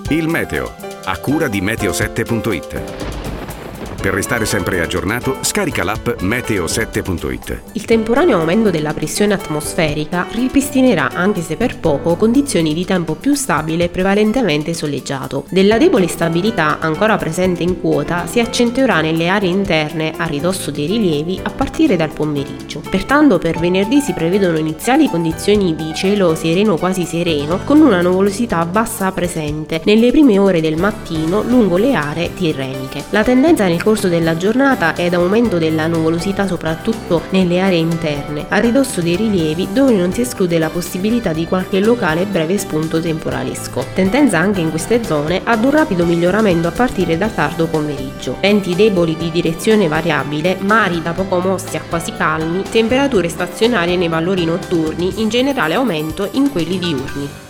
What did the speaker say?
Il meteo, a cura di meteo7.it. Per restare sempre aggiornato, scarica l'app meteo7.it. Il temporaneo aumento della pressione atmosferica ripristinerà, anche se per poco, condizioni di tempo più stabile e prevalentemente soleggiato. Della debole stabilità ancora presente in quota si accentuerà nelle aree interne a ridosso dei rilievi a partire dal pomeriggio. Pertanto per venerdì si prevedono iniziali condizioni di cielo sereno quasi sereno, con una nuvolosità bassa presente nelle prime ore del mattino lungo le aree tirreniche. La tendenza nel corso della giornata è ad aumento della nuvolosità soprattutto nelle aree interne, a ridosso dei rilievi dove non si esclude la possibilità di qualche locale breve spunto temporalesco. Tendenza anche in queste zone ad un rapido miglioramento a partire dal tardo pomeriggio. Venti deboli di direzione variabile, mari da poco mossi a quasi calmi, temperature stazionarie nei valori notturni, in generale aumento in quelli diurni.